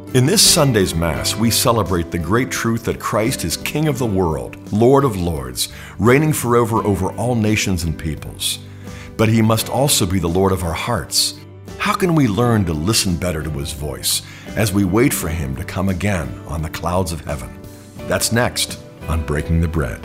In this Sunday's Mass, we celebrate the great truth that Christ is King of the world, Lord of lords, reigning forever over all nations and peoples. But He must also be the Lord of our hearts. How can we learn to listen better to His voice as we wait for Him to come again on the clouds of heaven? That's next on Breaking the Bread.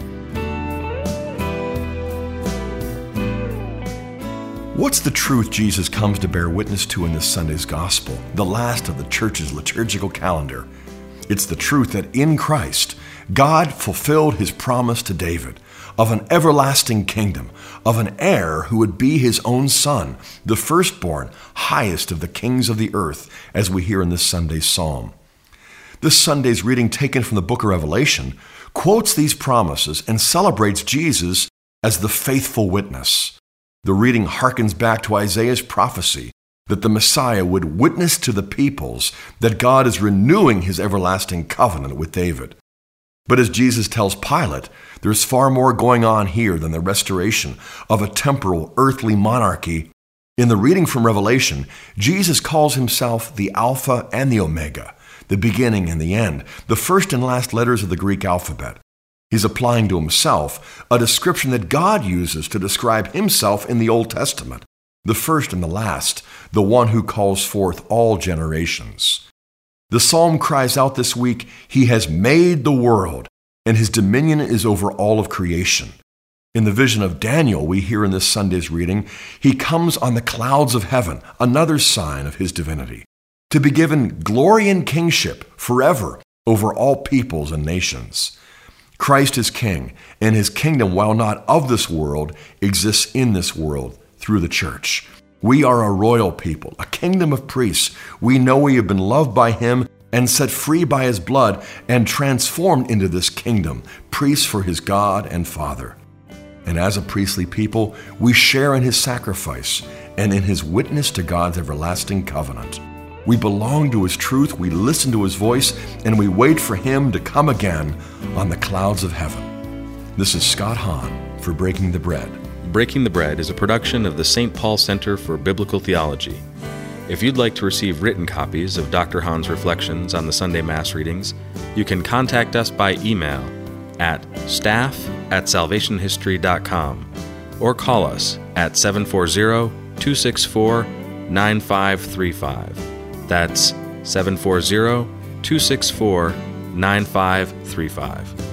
What's the truth Jesus comes to bear witness to in this Sunday's Gospel, the last of the Church's liturgical calendar? It's the truth that in Christ, God fulfilled His promise to David of an everlasting kingdom, of an heir who would be His own Son, the firstborn, highest of the kings of the earth, as we hear in this Sunday's Psalm. This Sunday's reading, taken from the book of Revelation, quotes these promises and celebrates Jesus as the faithful witness. The reading harkens back to Isaiah's prophecy that the Messiah would witness to the peoples that God is renewing His everlasting covenant with David. But as Jesus tells Pilate, there's far more going on here than the restoration of a temporal, earthly monarchy. In the reading from Revelation, Jesus calls Himself the Alpha and the Omega, the beginning and the end, the first and last letters of the Greek alphabet. He's applying to Himself a description that God uses to describe Himself in the Old Testament, the first and the last, the one who calls forth all generations. The psalm cries out this week, He has made the world, and His dominion is over all of creation. In the vision of Daniel we hear in this Sunday's reading, He comes on the clouds of heaven, another sign of His divinity, to be given glory and kingship forever over all peoples and nations. Christ is King, and His kingdom, while not of this world, exists in this world through the church. We are a royal people, a kingdom of priests. We know we have been loved by Him and set free by His blood and transformed into this kingdom, priests for His God and Father. And as a priestly people, we share in His sacrifice and in His witness to God's everlasting covenant. We belong to His truth, we listen to His voice, and we wait for Him to come again on the clouds of heaven. This is Scott Hahn for Breaking the Bread. Breaking the Bread is a production of the St. Paul Center for Biblical Theology. If you'd like to receive written copies of Dr. Hahn's reflections on the Sunday Mass readings, you can contact us by email at staff@salvationhistory.com or call us at 740-264-9535. That's 740-264-9535.